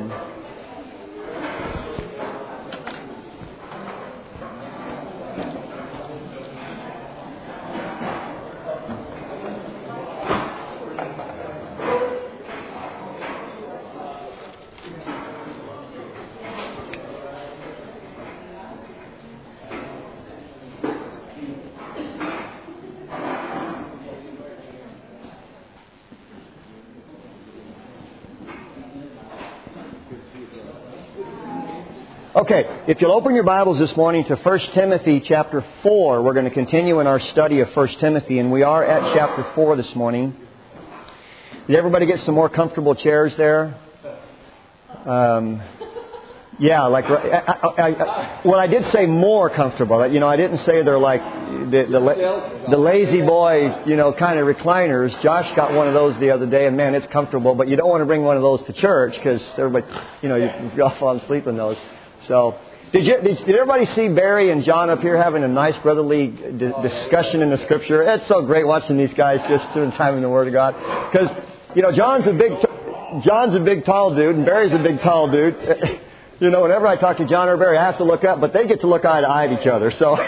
Amen. Okay, if you'll open your Bibles this morning to 1 Timothy chapter 4, we're going to continue in our study of 1 Timothy, and we are at chapter 4 this morning. Did everybody get some more comfortable chairs there? I did say more comfortable. You know, I didn't say they're like the lazy boy, kind of recliners. Josh got one of those the other day, and man, it's comfortable, but you don't want to bring one of those to church because everybody, you all fall asleep in those. So, did everybody see Barry and John up here having a nice brotherly discussion in the Scripture? It's so great watching these guys just spend time in the Word of God. Because, John's a big tall dude, and Barry's a big tall dude. Whenever I talk to John or Barry, I have to look up, but they get to look eye to eye at each other. So,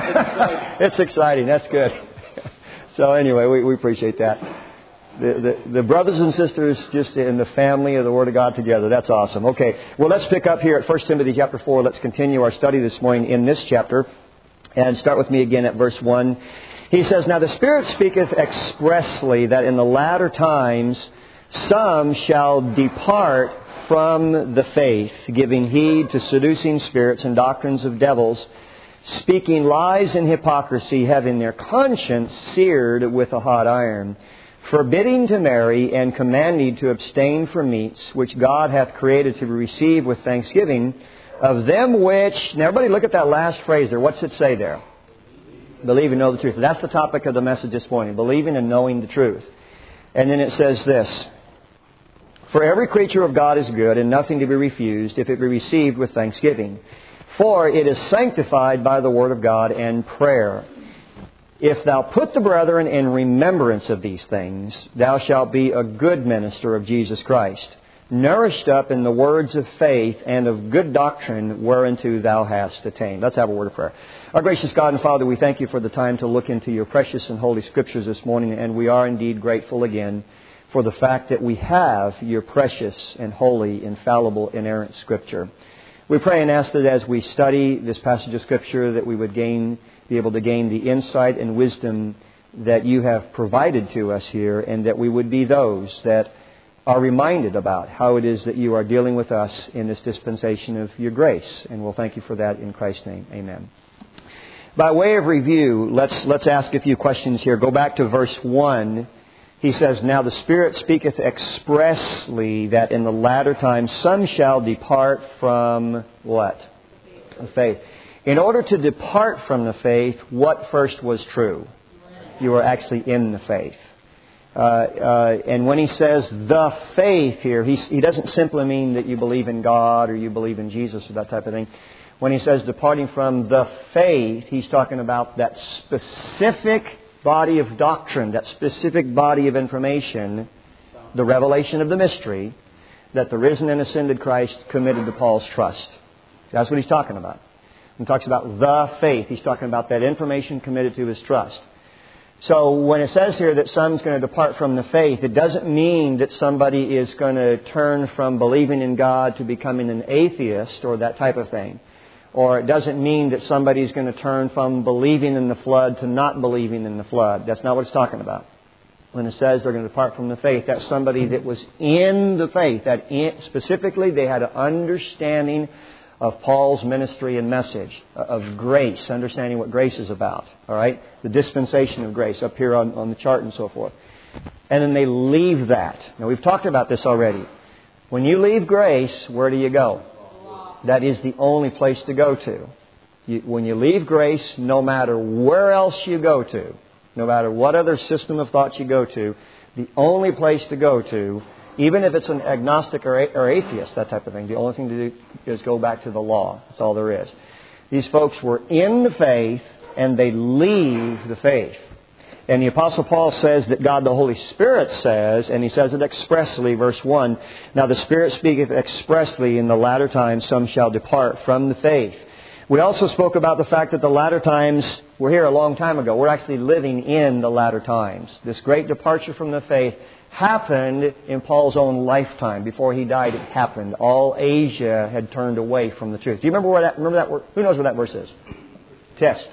it's exciting. That's good. So, anyway, we appreciate that. The brothers and sisters just in the family of the Word of God together. That's awesome. Okay, well, let's pick up here at 1 Timothy chapter 4. Let's continue our study this morning in this chapter. And start with me again at verse 1. He says, "Now the Spirit speaketh expressly that in the latter times some shall depart from the faith, giving heed to seducing spirits and doctrines of devils, speaking lies and hypocrisy, having their conscience seared with a hot iron, forbidding to marry and commanding to abstain from meats, which God hath created to be received with thanksgiving, of them which..." Now everybody look at that last phrase there. What's it say there? Believe and know the truth. That's the topic of the message this morning. Believing and knowing the truth. And then it says this: "For every creature of God is good, and nothing to be refused, if it be received with thanksgiving. For it is sanctified by the word of God and prayer. If thou put the brethren in remembrance of these things, thou shalt be a good minister of Jesus Christ, nourished up in the words of faith and of good doctrine whereunto thou hast attained." Let's have a word of prayer. Our gracious God and Father, we thank you for the time to look into your precious and holy Scriptures this morning, and we are indeed grateful again for the fact that we have your precious and holy, infallible, inerrant Scripture. We pray and ask that as we study this passage of Scripture that we would be able to gain the insight and wisdom that you have provided to us here, and that we would be those that are reminded about how it is that you are dealing with us in this dispensation of your grace. And we'll thank you for that in Christ's name. Amen. By way of review, let's ask a few questions here. Go back to verse 1. He says, "Now the Spirit speaketh expressly that in the latter times some shall depart from" what? The faith. In order to depart from the faith, what first was true? You were actually in the faith. And when he says the faith here, he doesn't simply mean that you believe in God or you believe in Jesus or that type of thing. When he says departing from the faith, he's talking about that specific body of doctrine, that specific body of information, the revelation of the mystery that the risen and ascended Christ committed to Paul's trust. That's what he's talking about. When he talks about the faith, he's talking about that information committed to his trust. So when it says here that some's going to depart from the faith, it doesn't mean that somebody is going to turn from believing in God to becoming an atheist or that type of thing. Or it doesn't mean that somebody's going to turn from believing in the flood to not believing in the flood. That's not what it's talking about. When it says they're going to depart from the faith, that's somebody that was in the faith. Specifically, they had an understanding of Paul's ministry and message, of grace, understanding what grace is about. All right? The dispensation of grace up here on the chart and so forth. And then they leave that. Now, we've talked about this already. When you leave grace, where do you go? That is the only place to go to. When you leave grace, no matter where else you go to, no matter what other system of thought you go to, the only place to go to, even if it's an agnostic or atheist, that type of thing, the only thing to do is go back to the law. That's all there is. These folks were in the faith and they leave the faith. And the Apostle Paul says that God the Holy Spirit says, and he says it expressly, verse 1, "Now the Spirit speaketh expressly, in the latter times some shall depart from the faith." We also spoke about the fact that the latter times were here a long time ago. We're actually living in the latter times. This great departure from the faith happened in Paul's own lifetime. Before he died, it happened. All Asia had turned away from the truth. Do you remember that word? Who knows where that verse is? Test.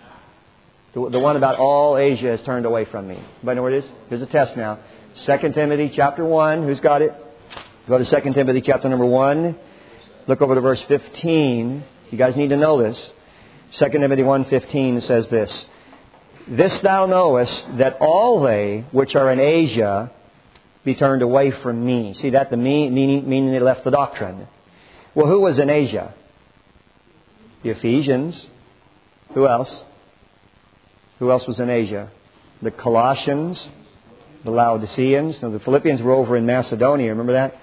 The one about all Asia has turned away from me. Anybody know where it is? Here's a test now. 2 Timothy chapter 1. Who's got it? Go to 2 Timothy chapter number 1. Look over to verse 15. You guys need to know this. 2 Timothy 1:15 says this. "This thou knowest, that all they which are in Asia be turned away from me." See that? The meaning they left the doctrine. Well, who was in Asia? The Ephesians. Who else? Who else was in Asia? The Colossians, the Laodiceans. Now, the Philippians were over in Macedonia. Remember that?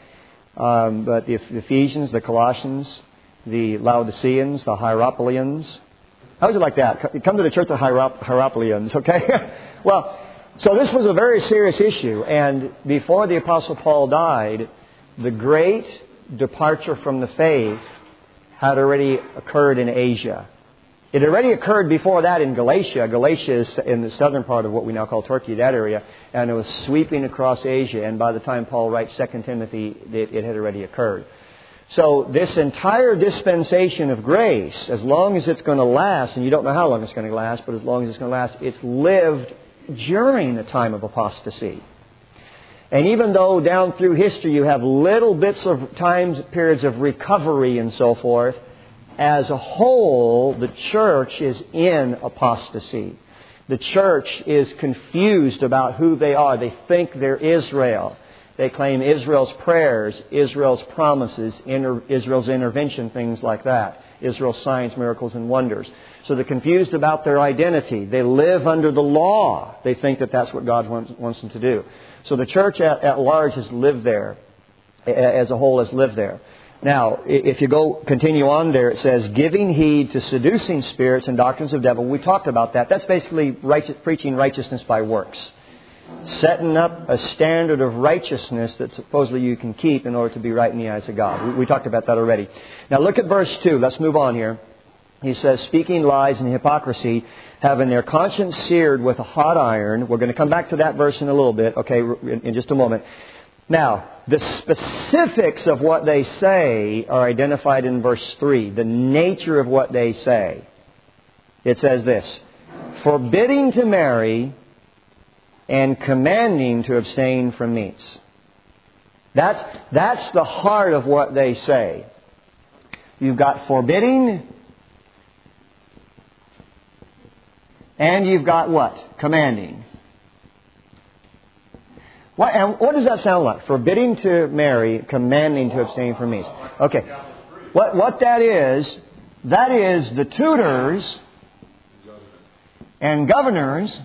But the Ephesians, the Colossians, the Laodiceans, the Hierapolyans. How would you like that? Come to the church of Hierapolyans, okay? Well, so this was a very serious issue. And before the Apostle Paul died, the great departure from the faith had already occurred in Asia. It had already occurred before that in Galatia. Galatia is in the southern part of what we now call Turkey, that area. And it was sweeping across Asia. And by the time Paul writes 2 Timothy, it had already occurred. So this entire dispensation of grace, as long as it's going to last, and you don't know how long it's going to last, but as long as it's going to last, it's lived during the time of apostasy. And even though down through history you have little bits of times, periods of recovery and so forth, as a whole, the church is in apostasy. The church is confused about who they are. They think they're Israel. They claim Israel's prayers, Israel's promises, Israel's intervention, things like that. Israel's signs, miracles, and wonders. So they're confused about their identity. They live under the law. They think that that's what God wants them to do. So the church at large has lived there, as a whole has lived there. Now, if you continue on there, it says, "Giving heed to seducing spirits and doctrines of devil." We talked about that. That's basically preaching righteousness by works. Setting up a standard of righteousness that supposedly you can keep in order to be right in the eyes of God. We talked about that already. Now look at verse 2. Let's move on here. He says, "Speaking lies and hypocrisy, having their conscience seared with a hot iron." We're going to come back to that verse in a little bit, okay, in just a moment. Now, the specifics of what they say are identified in verse 3. The nature of what they say. It says this, "Forbidding to marry and commanding to abstain from meats." That's the heart of what they say. You've got forbidding, and you've got what? Commanding. What does that sound like? Forbidding to marry, commanding to abstain from meats. Okay. What that is the tutors and governors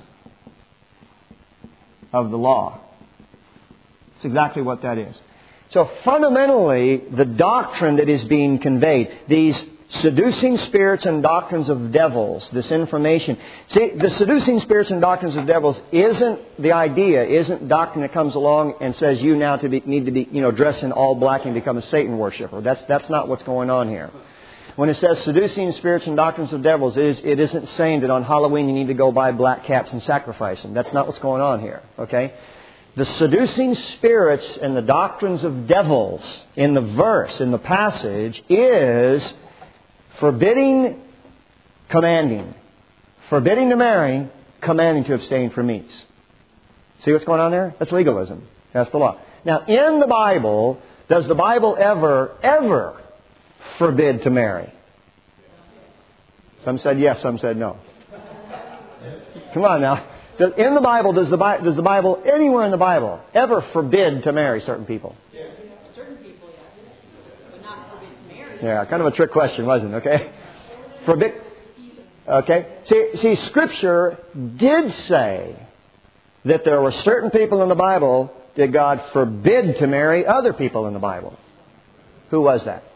of the law. That's exactly what that is. So fundamentally, the doctrine that is being conveyed, these seducing spirits and doctrines of devils, this information. See, the seducing spirits and doctrines of devils isn't doctrine that comes along and says you now need to be dress in all black and become a Satan worshiper. That's not what's going on here. When it says seducing spirits and doctrines of devils, it isn't saying that on Halloween you need to go buy black cats and sacrifice them. That's not what's going on here. Okay? The seducing spirits and the doctrines of devils in the verse, in the passage, is forbidding, commanding. Forbidding to marry, commanding to abstain from meats. See what's going on there? That's legalism. That's the law. Now, in the Bible, does the Bible ever forbid to marry? Some said yes, some said no. Come on now. In the Bible, does the Bible, anywhere in the Bible, ever forbid to marry certain people? Certain people, yes. But not forbid to marry. Yeah, kind of a trick question, wasn't it? Okay? Forbid. Okay? See, Scripture did say that there were certain people in the Bible that God forbid to marry other people in the Bible. Who was that?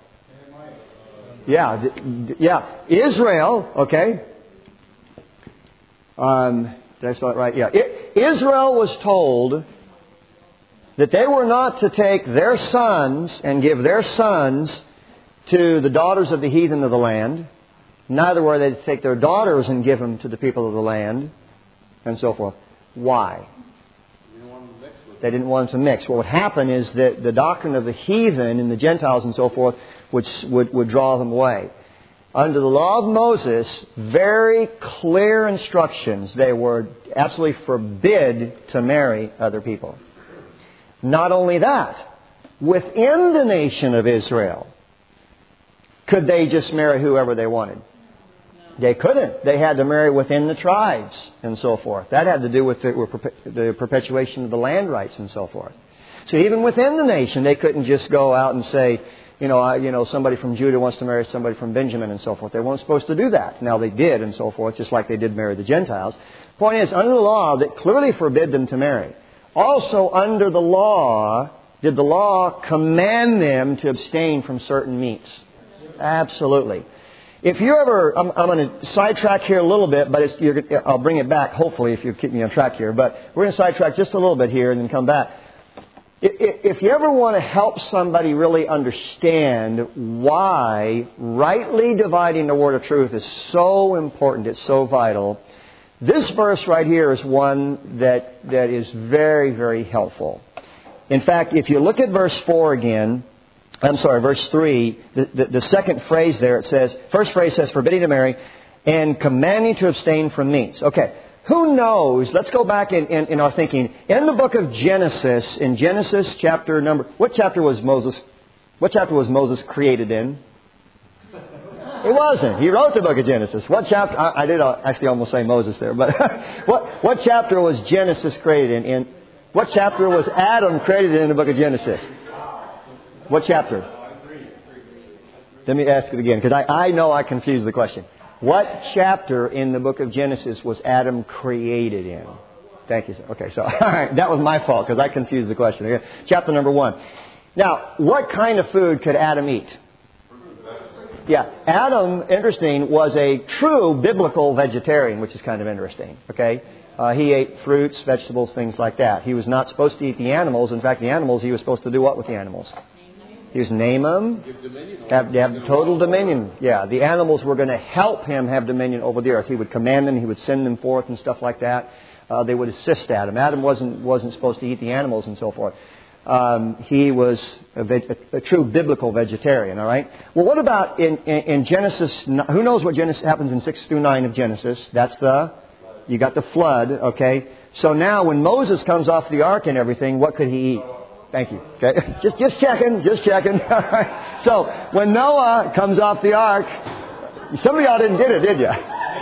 Yeah. Israel, okay. Did I spell it right? Yeah. Israel was told that they were not to take their sons and give their sons to the daughters of the heathen of the land. Neither were they to take their daughters and give them to the people of the land, and so forth. Why? They didn't want them to mix. What would happen is that the doctrine of the heathen and the Gentiles and so forth would draw them away. Under the law of Moses, very clear instructions. They were absolutely forbid to marry other people. Not only that, within the nation of Israel, could they just marry whoever they wanted? They couldn't. They had to marry within the tribes and so forth. That had to do with the perpetuation of the land rights and so forth. So even within the nation, they couldn't just go out and say, somebody from Judah wants to marry somebody from Benjamin and so forth. They weren't supposed to do that. Now they did and so forth, just like they did marry the Gentiles. Point is, under the law that clearly forbid them to marry. Also under the law, did the law command them to abstain from certain meats? Absolutely. If you ever, I'm going to sidetrack here a little bit, but I'll bring it back, hopefully, if you keep me on track here. But we're going to sidetrack just a little bit here and then come back. If you ever want to help somebody really understand why rightly dividing the word of truth is so important, it's so vital, this verse right here is one that is very, very helpful. In fact, if you look at verse 4 again, verse 3, the second phrase there, it says, first phrase says, forbidding to marry and commanding to abstain from meats. Okay, who knows? Let's go back in our thinking. In the book of Genesis, in Genesis what chapter was Moses created in? It wasn't. He wrote the book of Genesis. What chapter? I did actually almost say Moses there, but what chapter was Genesis created in? What chapter was Adam created in the book of Genesis? What chapter? Let me ask it again, because I know I confused the question. What chapter in the book of Genesis was Adam created in? Thank you, sir. Okay, so all right, that was my fault, because I confused the question. Okay. Chapter number 1. Now, what kind of food could Adam eat? Yeah, Adam, interesting, was a true biblical vegetarian, which is kind of interesting. Okay, he ate fruits, vegetables, things like that. He was not supposed to eat the animals. In fact, the animals, he was supposed to do what with the animals? He was name them, have total dominion. Yeah, the animals were going to help him have dominion over the earth. He would command them, he would send them forth and stuff like that. They would assist Adam. Adam wasn't supposed to eat the animals and so forth. He was a true biblical vegetarian, all right? Well, what about in Genesis? Who knows what Genesis happens in 6 through 9 of Genesis? You got the flood, okay? So now when Moses comes off the ark and everything, what could he eat? Thank you. Okay. Just checking. All right. So when Noah comes off the ark, some of y'all didn't get it, did you?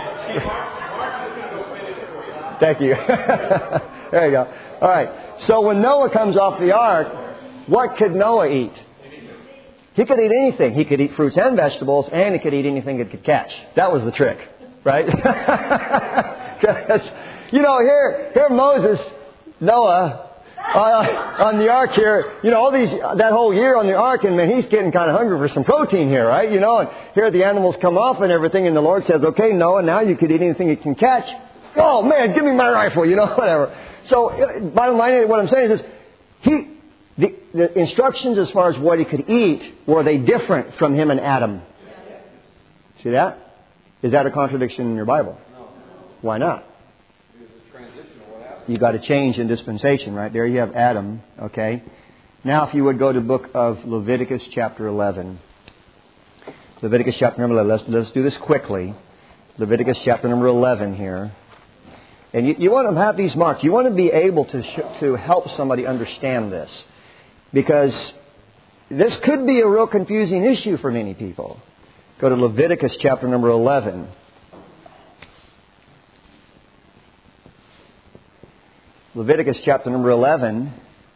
Thank you. There you go. All right. So when Noah comes off the ark, what could Noah eat? He could eat anything. He could eat fruits and vegetables, and he could eat anything it could catch. That was the trick, right? Here Moses, Noah, on the ark here, that whole year on the ark, and man, he's getting kind of hungry for some protein here, right? And here the animals come off and everything, and the Lord says, okay, Noah, now you could eat anything you can catch. Oh man, give me my rifle, whatever. So, bottom line, what I'm saying is the instructions as far as what he could eat, were they different from him and Adam? See that? Is that a contradiction in your Bible? No. Why not? You got a change in dispensation, right? There you have Adam, okay? Now if you would go to the book of Leviticus chapter 11. Leviticus chapter number 11. Let's do this quickly. Leviticus chapter number 11 here. And you want to have these marked. You want to be able to help somebody understand this. Because this could be a real confusing issue for many people. Go to Leviticus chapter number 11. Leviticus chapter number 11,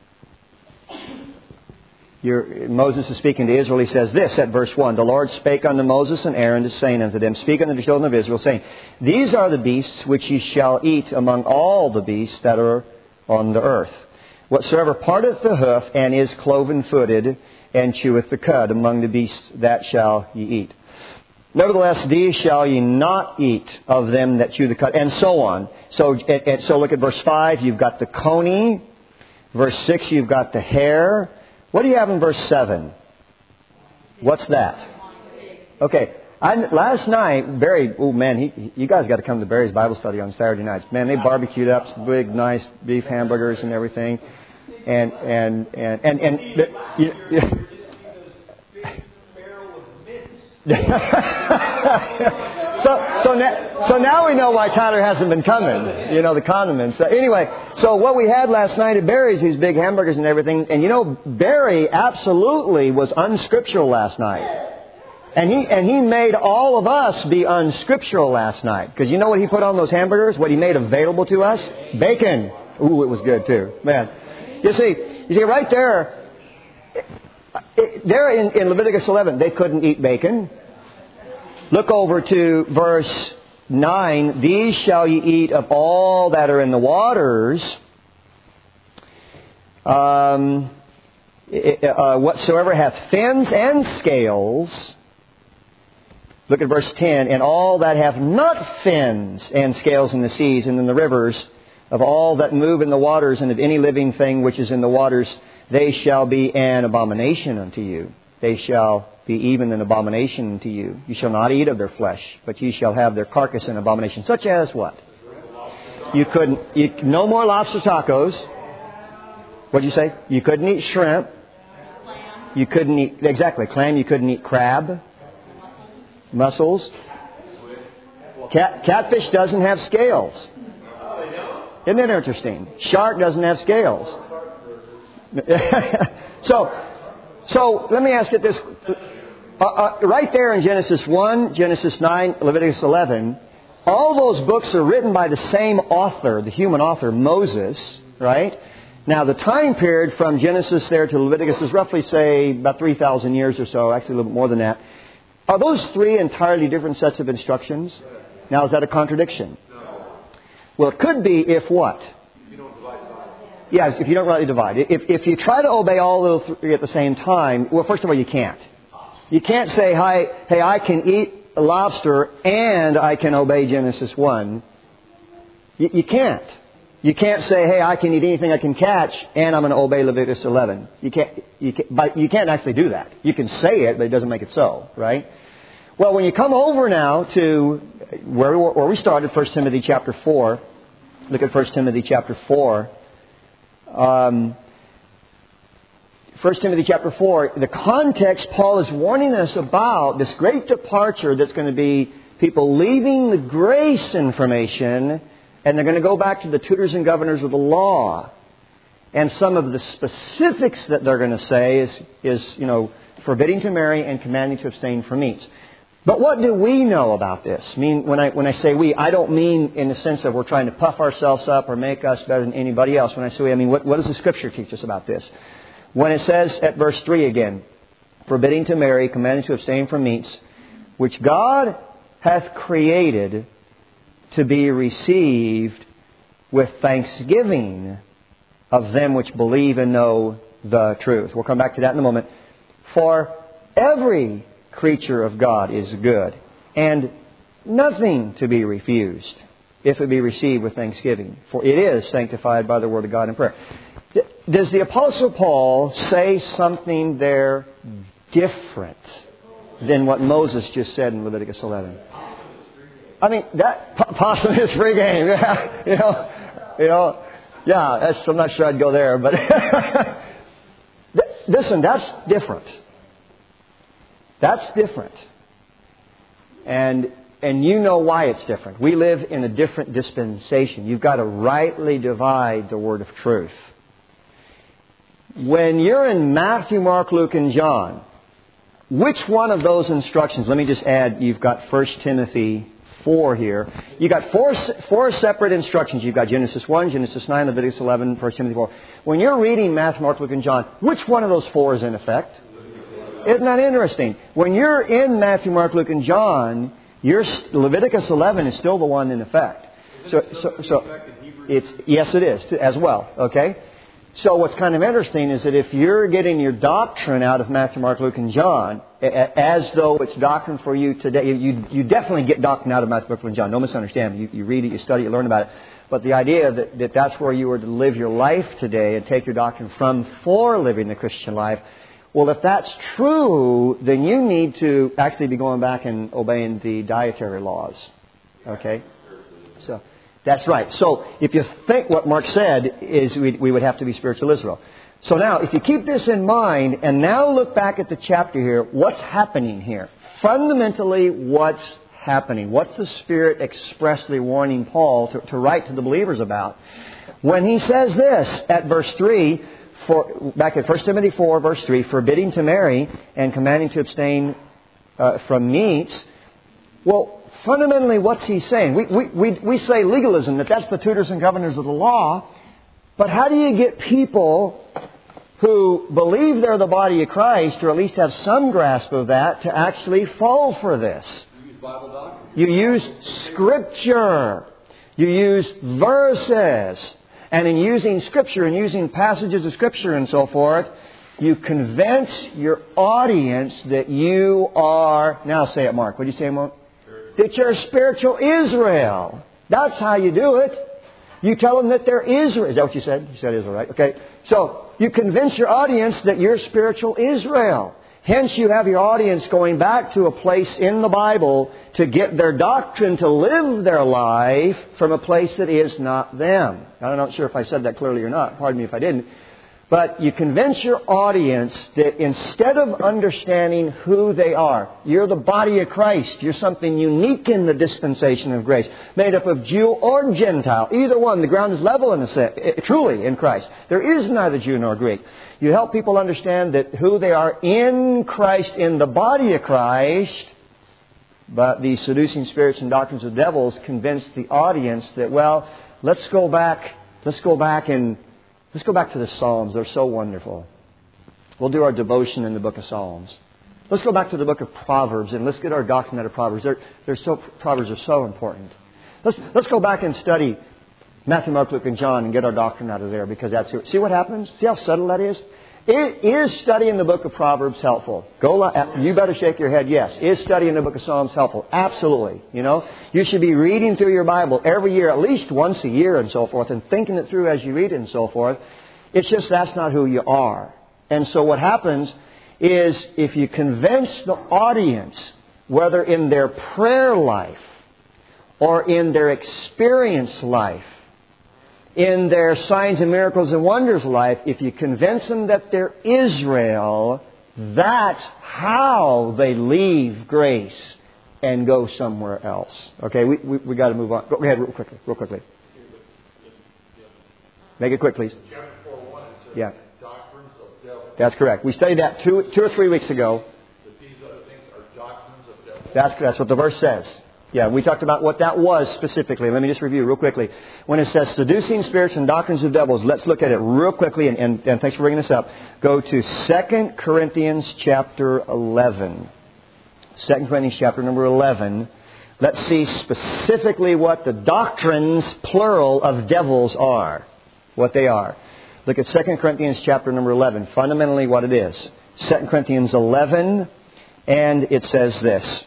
Moses is speaking to Israel. He says this at verse 1. The Lord spake unto Moses and Aaron, saying unto them, Speak unto the children of Israel, saying, These are the beasts which ye shall eat among all the beasts that are on the earth. Whatsoever parteth the hoof and is cloven-footed and cheweth the cud, among the beasts that shall ye eat. Nevertheless, these shall ye not eat of them that chew the cud, and so on. So look at verse 5. You've got the coney. Verse 6, you've got the hare. What do you have in verse 7? What's that? Okay. Last night, Barry, oh man, you guys got to come to Barry's Bible study on Saturday nights. Man, they barbecued up some big, nice beef hamburgers and everything. So now we know why Tyler hasn't been coming. You know, the condiments. Anyway, so what we had last night at Barry's, these big hamburgers and everything, and you know, Barry absolutely was unscriptural last night. And he made all of us be unscriptural last night. Because you know what he put on those hamburgers? What he made available to us? Bacon. Ooh, it was good too. Man. You see right there, there in Leviticus 11, they couldn't eat bacon. Look over to verse 9. These shall ye eat of all that are in the waters. Whatsoever hath fins and scales. Look at verse 10. And all that have not fins and scales in the seas and in the rivers, of all that move in the waters, and of any living thing which is in the waters, they shall be an abomination unto you. They shall be even an abomination unto you. You shall not eat of their flesh, but ye shall have their carcass in abomination. Such as what? No more lobster tacos. What did you say? You couldn't eat shrimp. You couldn't eat, exactly, clam. You couldn't eat crab. Mussels. Catfish doesn't have scales. Isn't that interesting? Shark doesn't have scales. So let me ask you this. Right there in Genesis 1, Genesis 9, Leviticus 11, all those books are written by the same author, the human author, Moses, right? Now, the time period from Genesis there to Leviticus is roughly, say, about 3,000 years or so, actually a little bit more than that. Are those three entirely different sets of instructions? Now, is that a contradiction? Well, it could be if what? Yes, if you don't rightly divide. If you try to obey all those three at the same time, well, first of all, you can't. You can't say, hey, I can eat a lobster and I can obey Genesis 1. You can't. You can't say, hey, I can eat anything I can catch and I'm going to obey Leviticus 11. You can't actually do that. You can say it, but it doesn't make it so, right? Well, when you come over now to where we started, 1 Timothy chapter 4, look at 1 Timothy chapter 4. 1 Timothy chapter 4, the context, Paul is warning us about this great departure that's going to be people leaving the grace information and they're going to go back to the tutors and governors of the law. And some of the specifics that they're going to say is forbidding to marry and commanding to abstain from meats. But what do we know about this? I mean, when I say we, I don't mean in the sense that we're trying to puff ourselves up or make us better than anybody else. When I say we, I mean, what does the Scripture teach us about this? When it says at verse 3 again, forbidding to marry, commanding to abstain from meats, which God hath created to be received with thanksgiving of them which believe and know the truth. We'll come back to that in a moment. For every creature of God is good, and nothing to be refused if it be received with thanksgiving, for it is sanctified by the word of God in prayer. Does the Apostle Paul say something there different than what Moses just said in Leviticus 11? I mean, that possum is free game. Yeah, I'm not sure I'd go there, but listen, that's different. That's different. And you know why it's different. We live in a different dispensation. You've got to rightly divide the word of truth. When you're in Matthew, Mark, Luke, and John, which one of those instructions, let me just add, you've got 1 Timothy 4 here. You've got four separate instructions. You've got Genesis 1, Genesis 9, Leviticus 11, 1 Timothy 4. When you're reading Matthew, Mark, Luke, and John, which one of those four is in effect? Isn't that interesting? When you're in Matthew, Mark, Luke, and John, Leviticus 11 is still the one in effect. So yes, it is as well. Okay. So what's kind of interesting is that if you're getting your doctrine out of Matthew, Mark, Luke, and John, as though it's doctrine for you today, you definitely get doctrine out of Matthew, Mark, Luke, and John. Don't misunderstand me. You read it, you study it, you learn about it. But the idea that that's where you were to live your life today and take your doctrine from for living the Christian life, well, if that's true, then you need to actually be going back and obeying the dietary laws. Okay? So that's right. So if you think what Mark said is we would have to be spiritual Israel. So now, if you keep this in mind and now look back at the chapter here, what's happening here? Fundamentally, what's happening? What's the Spirit expressly warning Paul to write to the believers about? When he says this at verse 3, back at 1 Timothy 4, verse 3, forbidding to marry and commanding to abstain from meats, well, fundamentally, what's he saying? We say legalism, that's the tutors and governors of the law. But how do you get people who believe they're the body of Christ, or at least have some grasp of that, to actually fall for this? You use Bible doctrine. You use Scripture. You use verses. And in using Scripture and using passages of Scripture and so forth, you convince your audience that you are... Now say it, Mark. What do you say, Mark? That you're spiritual Israel. That's how you do it. You tell them that they're Israel. Is that what you said? You said Israel, right? Okay. So you convince your audience that you're spiritual Israel. Hence you have your audience going back to a place in the Bible to get their doctrine to live their life from a place that is not them. I'm not sure if I said that clearly or not. Pardon me if I didn't. But you convince your audience that instead of understanding who they are, you're the body of Christ. You're something unique in the dispensation of grace, made up of Jew or Gentile. Either one, the ground is level truly in Christ. There is neither Jew nor Greek. You help people understand that who they are in Christ, in the body of Christ. But the seducing spirits and doctrines of devils convince the audience that, well, let's go back to the Psalms. They're so wonderful. We'll do our devotion in the book of Psalms. Let's go back to the book of Proverbs and let's get our doctrine out of Proverbs. Proverbs are so important. Let's go back and study Matthew, Mark, Luke, and John and get our doctrine out of there, because that's it. See what happens? See how subtle that is? Is studying the book of Proverbs helpful? You better shake your head, yes. Is studying the book of Psalms helpful? Absolutely. You should be reading through your Bible every year, at least once a year and so forth, and thinking it through as you read it and so forth. It's just that's not who you are. And so what happens is if you convince the audience, whether in their prayer life or in their experience life, in their signs and miracles and wonders life, if you convince them that they're Israel, that's how they leave grace and go somewhere else. Okay, we got to move on. Go ahead real quickly. Make it quick, please. Chapter 4:1, it says, yeah. Doctrines of devils. That's correct. We studied that two or 3 weeks ago. That these other things are doctrines of devils. That's what the verse says. Yeah, we talked about what that was specifically. Let me just review real quickly. When it says seducing spirits and doctrines of devils, let's look at it real quickly. And thanks for bringing this up. Go to 2 Corinthians chapter 11. 2 Corinthians chapter number 11. Let's see specifically what the doctrines, plural, of devils are. What they are. Look at 2 Corinthians chapter number 11. Fundamentally what it is. 2 Corinthians 11. And it says this.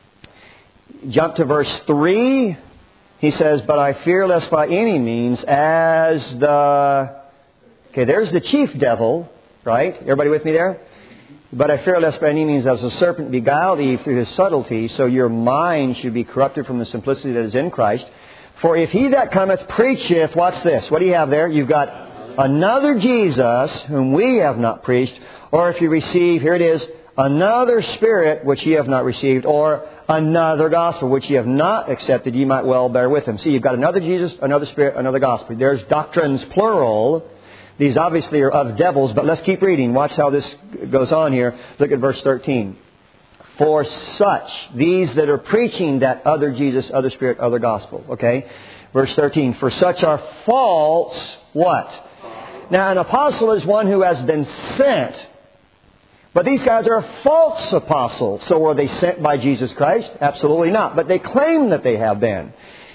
Jump to verse 3. He says, but I fear lest by any means as the... Okay, there's the chief devil, right? Everybody with me there? But I fear lest by any means as the serpent beguiled Eve through his subtlety, so your mind should be corrupted from the simplicity that is in Christ. For if he that cometh preacheth... Watch this. What do you have there? You've got another Jesus whom we have not preached. Or if you receive, here it is, another spirit which ye have not received, or another gospel which ye have not accepted, ye might well bear with him. See, you've got another Jesus, another spirit, another gospel. There's doctrines, plural. These obviously are of devils, but let's keep reading. Watch how this goes on here. Look at verse 13. For such, these that are preaching that other Jesus, other spirit, other gospel. Okay? Verse 13. For such are false, what? Now, an apostle is one who has been sent. But these guys are false apostles. So were they sent by Jesus Christ? Absolutely not. But they claim that they have been.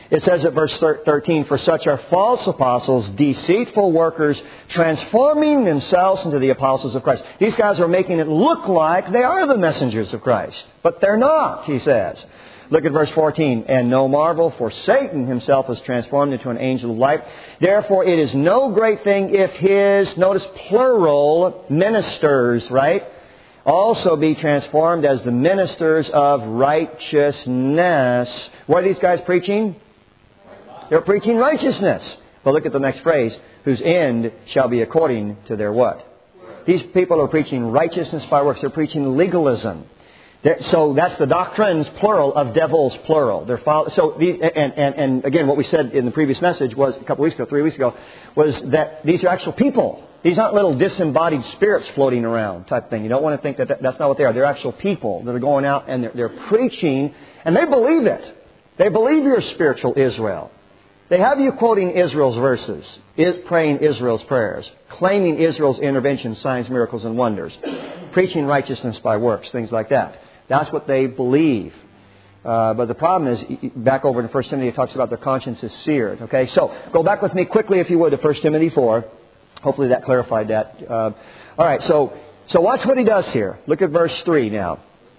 It says at verse 13, "For such are false apostles, deceitful workers, transforming themselves into the apostles of Christ." These guys are making it look like they are the messengers of Christ. But they're not, he says. Look at verse 14. "And no marvel, for Satan himself was transformed into an angel of light. Therefore it is no great thing if his," notice plural, ministers, right? "also be transformed as the ministers of righteousness." What are these guys preaching? They're preaching righteousness. But look at the next phrase. "Whose end shall be according to their" what? These people are preaching righteousness by works. They're preaching legalism. So that's the doctrines, plural, of devils, plural. So these, and again, what we said in the previous message was, a couple weeks ago, 3 weeks ago, was that these are actual people. These aren't little disembodied spirits floating around type thing. You don't want to think that that's not what they are. They're actual people that are going out and they're preaching, and they believe it. They believe you're spiritual Israel. They have you quoting Israel's verses, praying Israel's prayers, claiming Israel's intervention, signs, miracles, and wonders, preaching righteousness by works, things like that. That's what they believe. But the problem is, back over in 1 Timothy, it talks about their conscience is seared. Okay, so go back with me quickly, if you would, to 1 Timothy 4. Hopefully that clarified that. All right, so watch what he does here. Look at verse 3 now.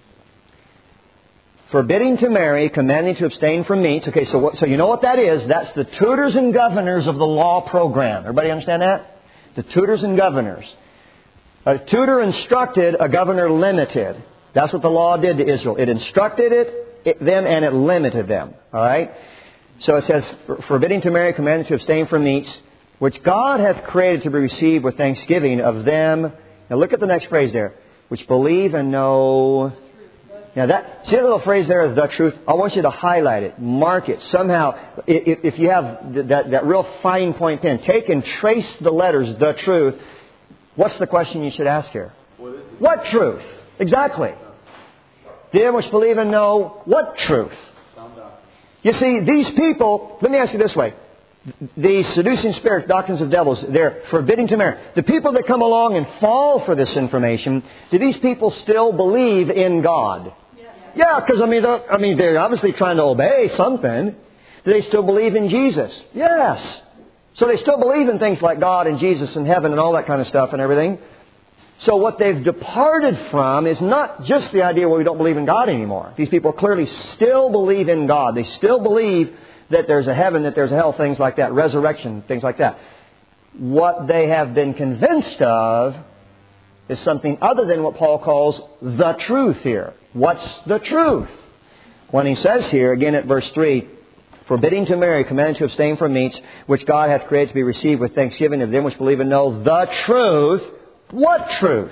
"Forbidding to marry, commanding to abstain from meats." Okay, so you know what that is? That's the tutors and governors of the law program. Everybody understand that? The tutors and governors. A tutor instructed, a governor limited. That's what the law did to Israel. It instructed them and it limited them. All right? So it says, "Forbidding to marry, commanding to abstain from meats, which God hath created to be received with thanksgiving of them." Now look at the next phrase there. "Which believe and know." Now see that little phrase there, "the truth"? I want you to highlight it, mark it. Somehow, if you have that real fine point pen, take and trace the letters, "the truth." What's the question you should ask here? What truth? Exactly. "Them which believe and know" what truth? You see, these people, let me ask you this way. The seducing spirits, doctrines of devils, they're forbidding to marry. The people that come along and fall for this information, do these people still believe in God? Yeah, because they're obviously trying to obey something. Do they still believe in Jesus? Yes. So they still believe in things like God and Jesus and heaven and all that kind of stuff and everything. So what they've departed from is not just the idea, well, we don't believe in God anymore. These people clearly still believe in God. They still believe that there's a heaven, that there's a hell, things like that, resurrection, things like that. What they have been convinced of is something other than what Paul calls the truth here. What's the truth? When he says here, again at verse 3, "Forbidding to marry, commanding to abstain from meats, which God hath created to be received with thanksgiving of them which believe and know the truth." What truth?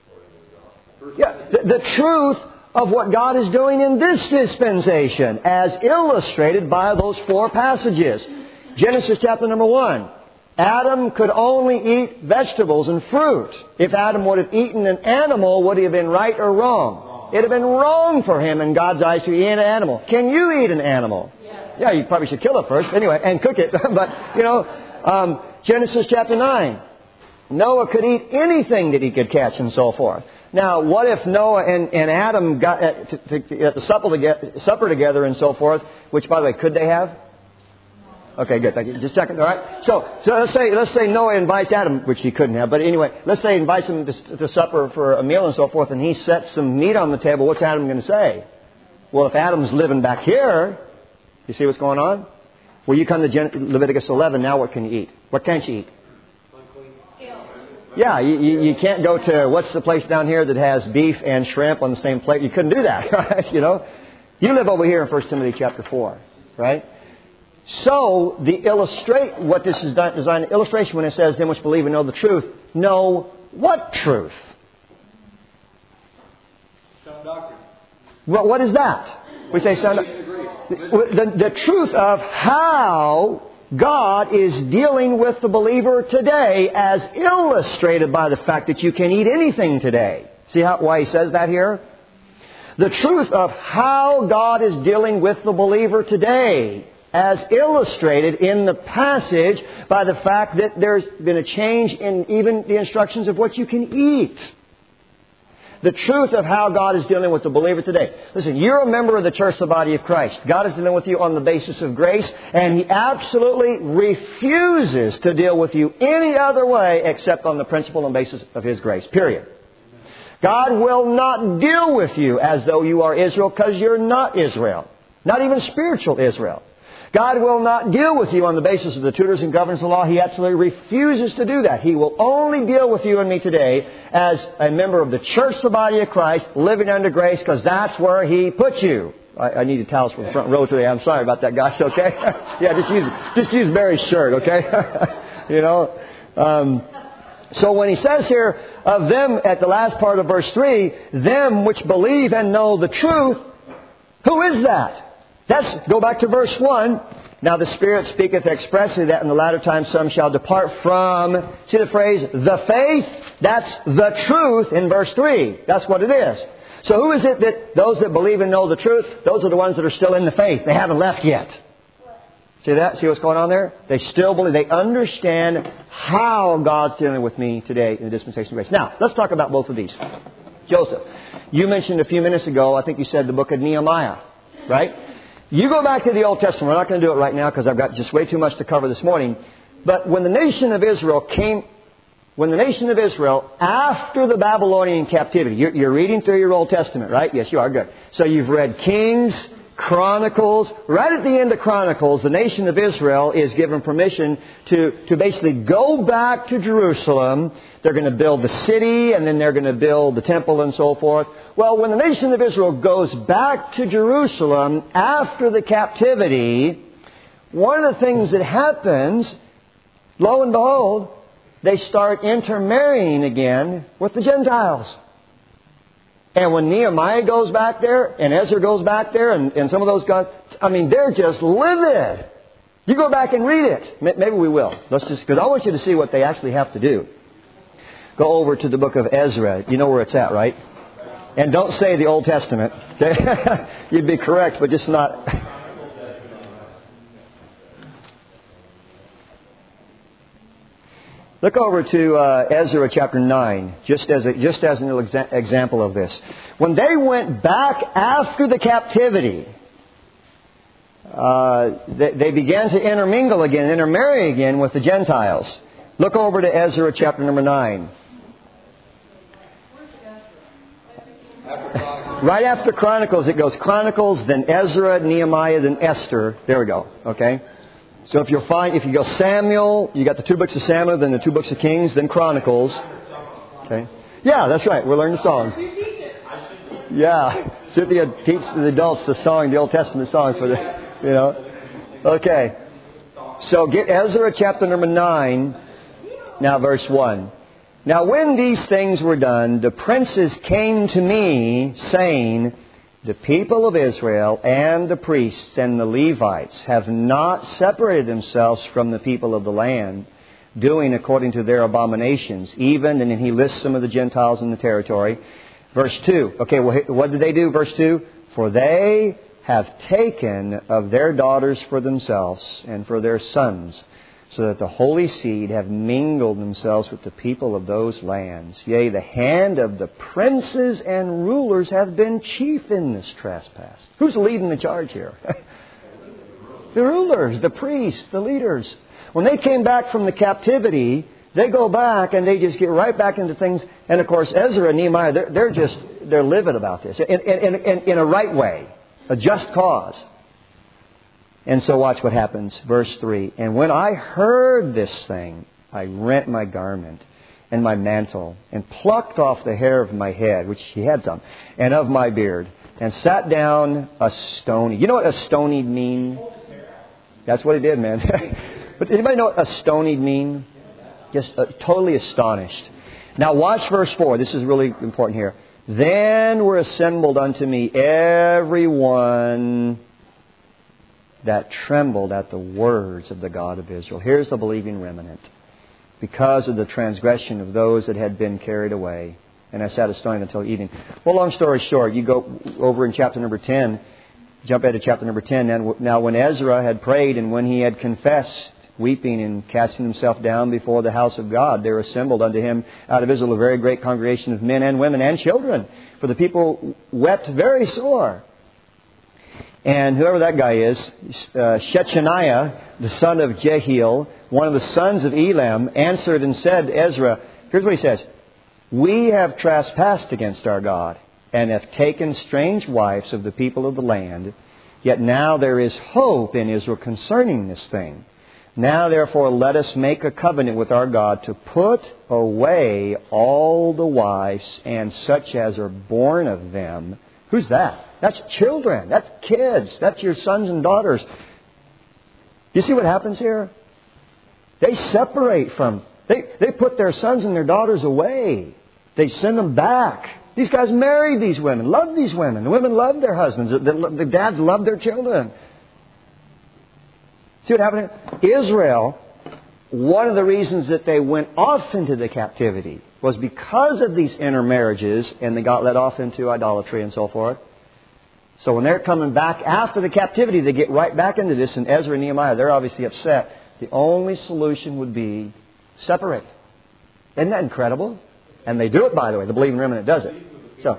Yeah, the truth of what God is doing in this dispensation, as illustrated by those 4 passages. Genesis chapter number 1. Adam could only eat vegetables and fruit. If Adam would have eaten an animal, would he have been right or wrong? It would have been wrong for him in God's eyes to eat an animal. Can you eat an animal? Yeah, you probably should kill it first anyway and cook it. But, Genesis chapter 9. Noah could eat anything that he could catch and so forth. Now, what if Noah and Adam got at the supper together and so forth? Which, by the way, could they have? Okay, good. Thank you. Just checking. All right. So let's say Noah invites Adam, which he couldn't have. But anyway, let's say he invites him to supper for a meal and so forth, and he sets some meat on the table. What's Adam going to say? Well, if Adam's living back here, you see what's going on? Well, you come to Leviticus 11. Now, what can you eat? What can't you eat? Yeah, you can't go to, what's the place down here that has beef and shrimp on the same plate? You couldn't do that, right? You live over here in 1 Timothy chapter 4, right? So, what this is designed illustration when it says, "Them which believe and know the truth." Know what truth? Sound doctrine. Well, what is that? We say sound doctrine. The truth of how God is dealing with the believer today, as illustrated by the fact that you can eat anything today. See why he says that here? The truth of how God is dealing with the believer today, as illustrated in the passage by the fact that there's been a change in even the instructions of what you can eat. the truth of how God is dealing with the believer today. Listen, you're a member of the church, the body of Christ. God is dealing with you on the basis of grace, and He absolutely refuses to deal with you any other way except on the principle and basis of His grace. Period. God will not deal with you as though you are Israel, because you're not Israel. Not even spiritual Israel. God will not deal with you on the basis of the tutors and governors of the law. He absolutely refuses to do that. He will only deal with you and me today as a member of the church, the body of Christ, living under grace, because that's where He put you. I needed towels for the front row today. I'm sorry about that, guys, okay? Yeah, just use Barry's shirt, okay? You know? So when he says here, of them, at the last part of verse 3, them which believe and know the truth, who is that? Let's go back to verse 1. Now the Spirit speaketh expressly that in the latter time some shall depart from, see the phrase, the faith? That's the truth in verse 3. That's what it is. So who is it that those that believe and know the truth, those are the ones that are still in the faith. They haven't left yet. See that? See what's going on there? They still believe. They understand how God's dealing with me today in the dispensation of grace. Now, let's talk about both of these. Joseph, you mentioned a few minutes ago, I think you said the book of Nehemiah, right? You go back to the Old Testament. We're not going to do it right now because I've got just way too much to cover this morning. But when the nation of Israel after the Babylonian captivity, you're reading through your Old Testament, right? Yes, you are. Good. So you've read Kings, Chronicles. Right at the end of Chronicles, the nation of Israel is given permission to basically go back to Jerusalem. They're going to build the city, and then they're going to build the temple and so forth. Well, when the nation of Israel goes back to Jerusalem after the captivity, one of the things that happens, lo and behold, they start intermarrying again with the Gentiles. And when Nehemiah goes back there, and Ezra goes back there, and some of those guys, I mean, they're just livid. You go back and read it. Maybe we will. Because I want you to see what they actually have to do. Go over to the book of Ezra. You know where it's at, right? And don't say the Old Testament. Okay? You'd be correct, but just not. Look over to Ezra chapter 9, just as an example of this. When they went back after the captivity, they began to intermarry again with the Gentiles. Look over to Ezra chapter number 9. Right after Chronicles, it goes Chronicles, then Ezra, Nehemiah, then Esther. There we go. Okay? So if you go Samuel, you got the 2 books of Samuel, then the 2 books of Kings, then Chronicles. Okay? Yeah, that's right. We're learning the songs. Yeah. Cynthia teach the adults the song, the Old Testament song for the, you know. Okay. So get Ezra chapter number 9, now verse 1. Now when these things were done, the princes came to me, saying, the people of Israel and the priests and the Levites have not separated themselves from the people of the land, doing according to their abominations. Even, and then he lists some of the Gentiles in the territory. Verse 2. Okay, well, what did they do? Verse 2. For they have taken of their daughters for themselves and for their sons, so that the holy seed have mingled themselves with the people of those lands. Yea, the hand of the princes and rulers hath been chief in this trespass. Who's leading the charge here? The rulers, the priests, the leaders. When they came back from the captivity, they go back and they just get right back into things. And of course, Ezra and Nehemiah, they're livid about this in a right way, a just cause. And so watch what happens. Verse 3. And when I heard this thing, I rent my garment and my mantle, and plucked off the hair of my head, which he had some, and of my beard, and sat down a stony. You know what a stonied mean? That's what he did, man. But anybody know what a stonied mean? Just totally astonished. Now watch verse 4. This is really important here. Then were assembled unto me every one that trembled at the words of the God of Israel. Here's the believing remnant. Because of the transgression of those that had been carried away. And I sat astonished until evening. Well, long story short, you go over in chapter number 10. Jump ahead to chapter number 10. Now when Ezra had prayed and when he had confessed weeping and casting himself down before the house of God. There assembled unto him out of Israel a very great congregation of men and women and children. For the people wept very sore. And whoever that guy is, Shechaniah, the son of Jehiel, one of the sons of Elam, answered and said to Ezra, here's what he says, we have trespassed against our God, and have taken strange wives of the people of the land. Yet now there is hope in Israel concerning this thing. Now therefore let us make a covenant with our God to put away all the wives and such as are born of them. Who's that? That's children. That's kids. That's your sons and daughters. You see what happens here? They separate from... They put their sons and their daughters away. They send them back. These guys married these women, loved these women. The women loved their husbands. The dads loved their children. See what happened here? Israel, one of the reasons that they went off into the captivity was because of these intermarriages, and they got led off into idolatry and so forth. So when they're coming back after the captivity, they get right back into this. And Ezra and Nehemiah, they're obviously upset. The only solution would be separate. Isn't that incredible? And they do it, by the way. The believing remnant does it. So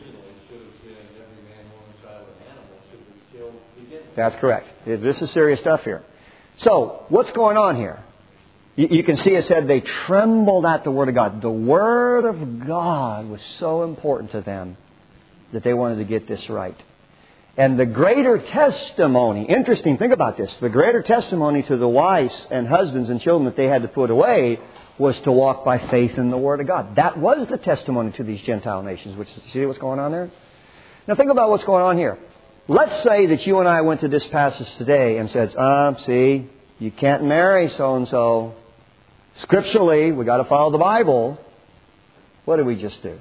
that's correct. This is serious stuff here. So what's going on here? You can see it said they trembled at the Word of God. The Word of God was so important to them that they wanted to get this right. And the greater testimony, interesting, think about this, the greater testimony to the wives and husbands and children that they had to put away was to walk by faith in the Word of God. That was the testimony to these Gentile nations. Which, see what's going on there? Now think about what's going on here. Let's say that you and I went to this passage today and said, see, you can't marry so-and-so. Scripturally, we got to follow the Bible. What did we just do?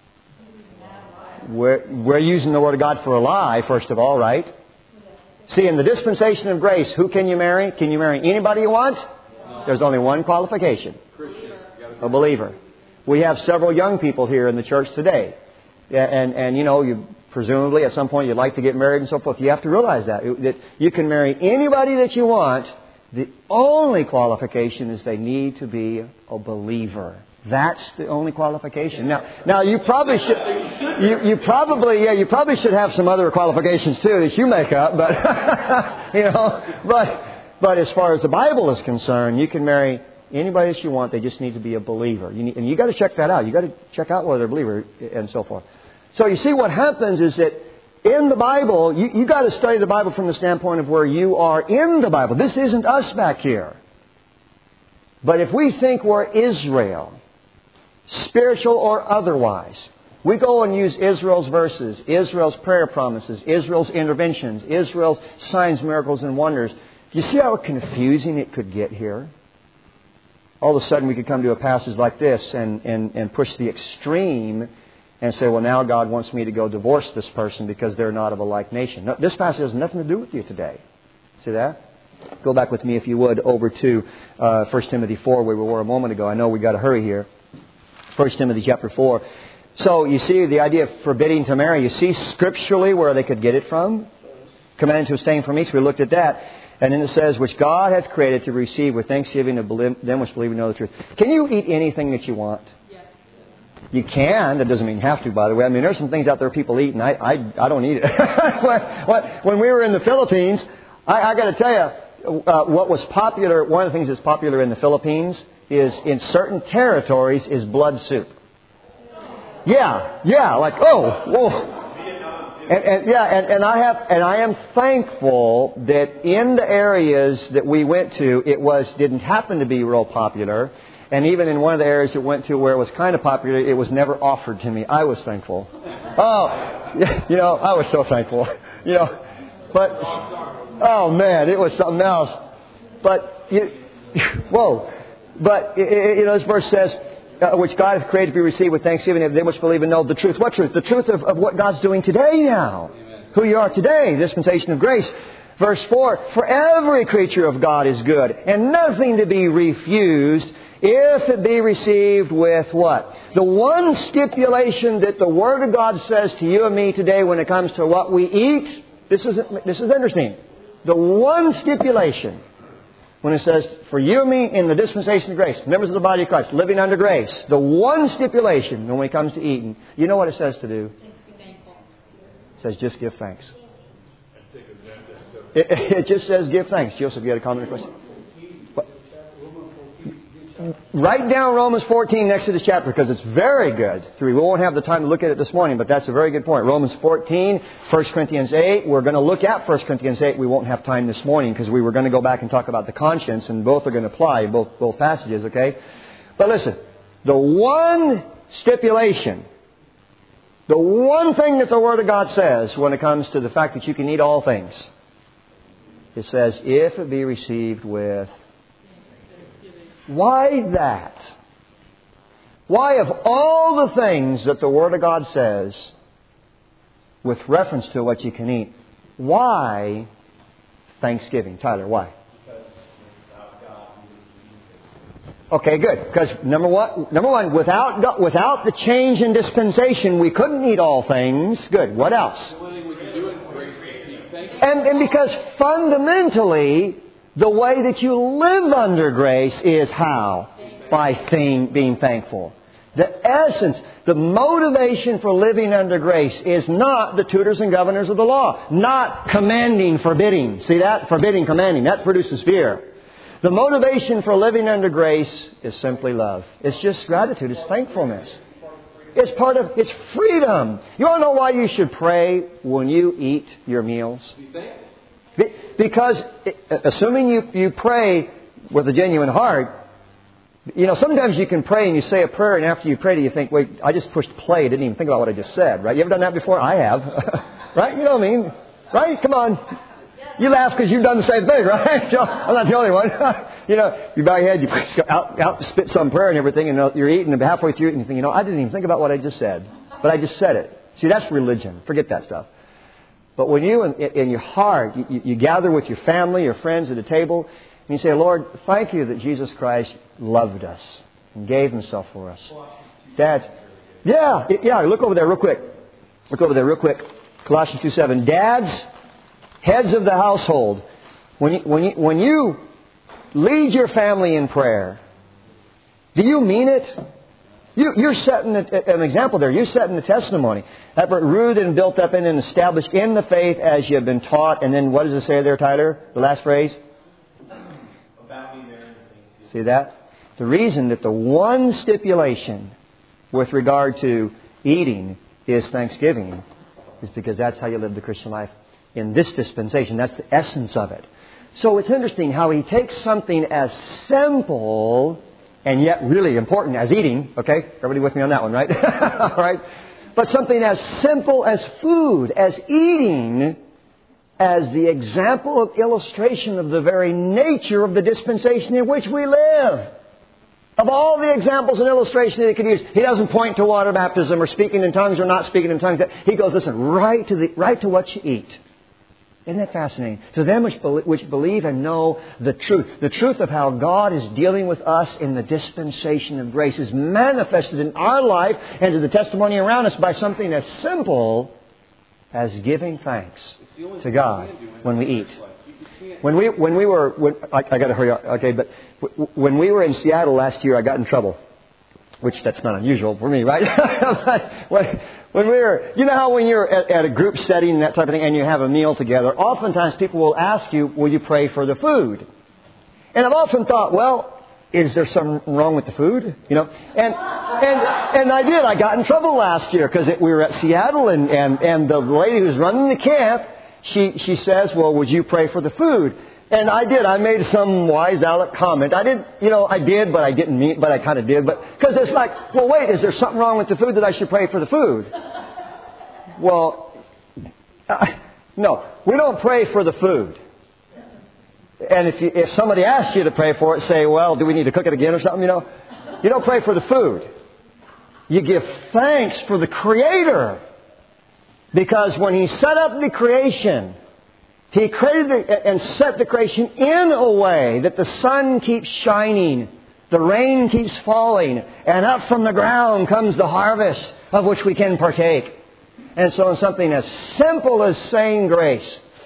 We're using the Word of God for a lie, first of all, right? See, in the dispensation of grace, who can you marry? Can you marry anybody you want? No. There's only one qualification. A believer. We have several young people here in the church today. And you know, you presumably at some point you'd like to get married and so forth. You have to realize that you can marry anybody that you want. The only qualification is they need to be a believer. That's the only qualification. Now you probably should. You probably should have some other qualifications too that you make up. But but as far as the Bible is concerned, you can marry anybody that you want. They just need to be a believer. And you got to check that out. You got to check out whether they're a believer and so forth. So you see what happens is that in the Bible, you got to study the Bible from the standpoint of where you are in the Bible. This isn't us back here. But if we think we're Israel, spiritual or otherwise, we go and use Israel's verses, Israel's prayer promises, Israel's interventions, Israel's signs, miracles, and wonders. Do you see how confusing it could get here? All of a sudden we could come to a passage like this and push the extreme and say, well, now God wants me to go divorce this person because they're not of a like nation. No, this passage has nothing to do with you today. See that? Go back with me, if you would, over to 1 Timothy 4, where we were a moment ago. I know we've got to hurry here. 1 Timothy chapter 4. So you see the idea of forbidding to marry. You see scripturally where they could get it from. Commanded to abstain from meats. We looked at that. And then it says, which God hath created to receive with thanksgiving of them which believe and know the truth. Can you eat anything that you want? Yes. You can. That doesn't mean you have to, by the way. I mean, there's some things out there people eat, and I don't eat it. When we were in the Philippines, I got to tell you, what was popular, one of the things that's popular in the Philippines is, in certain territories, is blood soup. Yeah, like, whoa. And I am thankful that in the areas that we went to, didn't happen to be real popular. And even in one of the areas that we went to where it was kind of popular, it was never offered to me. I was thankful. I was so thankful. But, oh man, it was something else. But, But, this verse says, which God hath created to be received with thanksgiving of them which believe and know the truth. What truth? The truth of what God's doing today now. Amen. Who you are today, dispensation of grace. Verse 4, for every creature of God is good, and nothing to be refused, if it be received with what? The one stipulation that the Word of God says to you and me today when it comes to what we eat, this is interesting. The one stipulation when it says, for you and me in the dispensation of grace, members of the body of Christ, living under grace, the one stipulation when it comes to eating, you know what it says to do? It says just give thanks. It just says give thanks. Joseph, you had a comment or question? What? Write down Romans 14 next to this chapter because it's very good. We won't have the time to look at it this morning, but that's a very good point. Romans 14, 1 Corinthians 8. We're going to look at 1 Corinthians 8. We won't have time this morning because we were going to go back and talk about the conscience, and both are going to apply, both passages, okay? But listen, the one stipulation, the one thing that the Word of God says when it comes to the fact that you can eat all things, it says, if it be received with... Why that? Why of all the things that the Word of God says with reference to what you can eat, why Thanksgiving? Tyler, why? Okay, good. Because number one, without the change in dispensation, we couldn't eat all things. Good. What else? And because fundamentally, the way that you live under grace is how? By being thankful. The essence, the motivation for living under grace is not the tutors and governors of the law. Not commanding, forbidding. See that? Forbidding, commanding. That produces fear. The motivation for living under grace is simply love. It's just gratitude. It's thankfulness. It's freedom. You want to know why you should pray when you eat your meals? Because assuming you pray with a genuine heart, sometimes you can pray and you say a prayer and after you prayed you think, wait, I just pushed play. I didn't even think about what I just said, right? You ever done that before? I have. Right? You know what I mean? Right? Come on. You laugh because you've done the same thing, right? I'm not the only one. You bow your head, you out spit some prayer and everything, and you're eating, and halfway through it, and you think, I didn't even think about what I just said. But I just said it. See, that's religion. Forget that stuff. But when you, in your heart, you gather with your family, your friends at a table, and you say, Lord, thank you that Jesus Christ loved us and gave Himself for us. Dads, yeah, look over there real quick. Colossians 2:7. Dads, heads of the household, when you lead your family in prayer, do you mean it? You're setting an example there. You're setting the testimony. That rooted and built up in and established in the faith as you have been taught. And then what does it say there, Tyler? The last phrase? See that? The reason that the one stipulation with regard to eating is Thanksgiving is because that's how you live the Christian life in this dispensation. That's the essence of it. So it's interesting how he takes something as simple and yet really important as eating. Okay? Everybody with me on that one, right? All right. But something as simple as food, as eating, as the example of illustration of the very nature of the dispensation in which we live. Of all the examples and illustrations that he could use, he doesn't point to water baptism or speaking in tongues or not speaking in tongues. He goes, listen, right to what you eat. Isn't that fascinating? To them which believe and know the truth of how God is dealing with us in the dispensation of grace is manifested in our life and to the testimony around us by something as simple as giving thanks to God when we eat. I got to hurry up. Okay, but when we were in Seattle last year, I got in trouble. Which that's not unusual for me, right? when we were, you know how when you're at a group setting and that type of thing and you have a meal together, oftentimes people will ask you, will you pray for the food? And I've often thought, well, is there something wrong with the food? And I did. I got in trouble last year because we were at Seattle and the lady who's running the camp, she says, well, would you pray for the food? And I did. I made some wise Alec comment. I did, but I didn't mean, but I kind of did. But because it's like, well, wait, is there something wrong with the food that I should pray for the food? Well, no, we don't pray for the food. And if somebody asks you to pray for it, say, well, do we need to cook it again or something? You don't pray for the food. You give thanks for the Creator, because when He set up the creation, He created and set the creation in a way that the sun keeps shining, the rain keeps falling, and up from the ground comes the harvest of which we can partake. And so in something as simple as saying grace,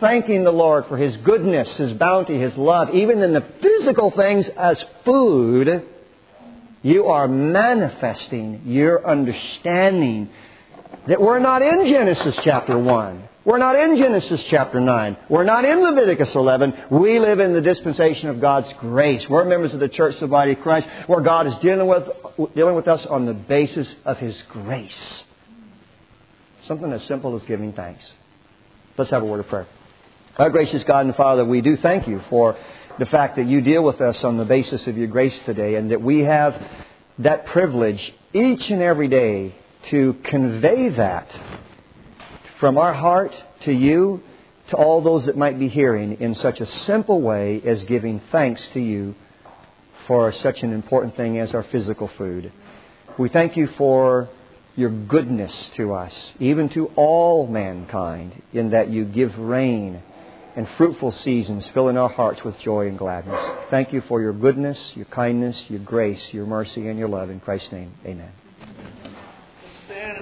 thanking the Lord for His goodness, His bounty, His love, even in the physical things as food, you are manifesting your understanding that we're not in Genesis chapter 1. We're not in Genesis chapter 9. We're not in Leviticus 11. We live in the dispensation of God's grace. We're members of the Church of the Body of Christ, where God is dealing with us on the basis of His grace. Something as simple as giving thanks. Let's have a word of prayer. Our gracious God and Father, we do thank You for the fact that You deal with us on the basis of Your grace today, and that we have that privilege each and every day to convey that from our heart to You, to all those that might be hearing, in such a simple way as giving thanks to You for such an important thing as our physical food. We thank You for Your goodness to us, even to all mankind, in that You give rain and fruitful seasons, filling our hearts with joy and gladness. Thank You for Your goodness, Your kindness, Your grace, Your mercy, and Your love. In Christ's name, amen.